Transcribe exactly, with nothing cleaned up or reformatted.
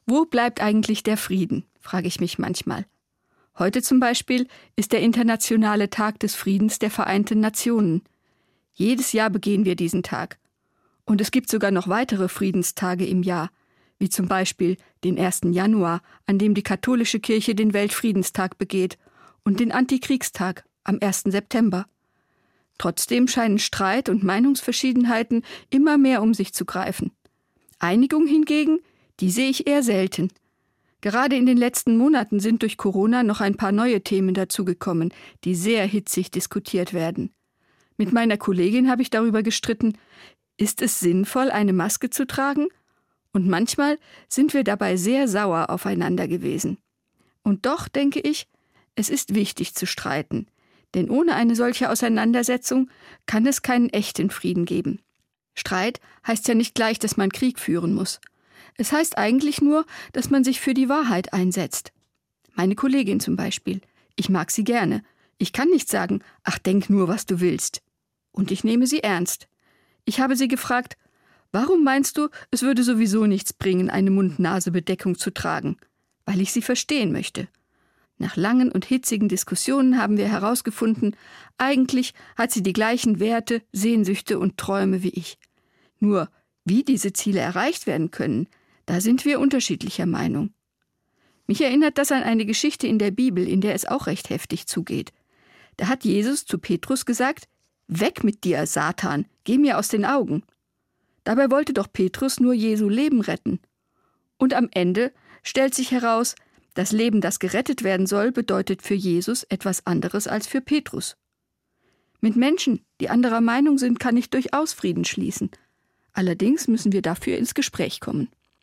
Wo bleibt eigentlich der Frieden, frage ich mich manchmal. Heute zum Beispiel ist der Internationale Tag des Friedens der Vereinten Nationen. Jedes Jahr begehen wir diesen Tag. Und es gibt sogar noch weitere Friedenstage im Jahr, wie zum Beispiel den ersten Januar, an dem die katholische Kirche den Weltfriedenstag begeht, und den Antikriegstag am ersten September. Trotzdem scheinen Streit und Meinungsverschiedenheiten immer mehr um sich zu greifen. Einigung hingegen, die sehe ich eher selten. Gerade in den letzten Monaten sind durch Corona noch ein paar neue Themen dazugekommen, die sehr hitzig diskutiert werden. Mit meiner Kollegin habe ich darüber gestritten, ist es sinnvoll, eine Maske zu tragen? Und manchmal sind wir dabei sehr sauer aufeinander gewesen. Und doch denke ich, es ist wichtig zu streiten, denn ohne eine solche Auseinandersetzung kann es keinen echten Frieden geben. Streit heißt ja nicht gleich, dass man Krieg führen muss. Es heißt eigentlich nur, dass man sich für die Wahrheit einsetzt. Meine Kollegin zum Beispiel. Ich mag sie gerne. Ich kann nicht sagen, ach, denk nur, was du willst. Und ich nehme sie ernst. Ich habe sie gefragt, warum meinst du, es würde sowieso nichts bringen, eine Mund-Nase-Bedeckung zu tragen? Weil ich sie verstehen möchte. Nach langen und hitzigen Diskussionen haben wir herausgefunden, eigentlich hat sie die gleichen Werte, Sehnsüchte und Träume wie ich. Nur, wie diese Ziele erreicht werden können, da sind wir unterschiedlicher Meinung. Mich erinnert das an eine Geschichte in der Bibel, in der es auch recht heftig zugeht. Da hat Jesus zu Petrus gesagt, »Weg mit dir, Satan, geh mir aus den Augen.« Dabei wollte doch Petrus nur Jesu Leben retten. Und am Ende stellt sich heraus, das Leben, das gerettet werden soll, bedeutet für Jesus etwas anderes als für Petrus. Mit Menschen, die anderer Meinung sind, kann ich durchaus Frieden schließen. Allerdings müssen wir dafür ins Gespräch kommen.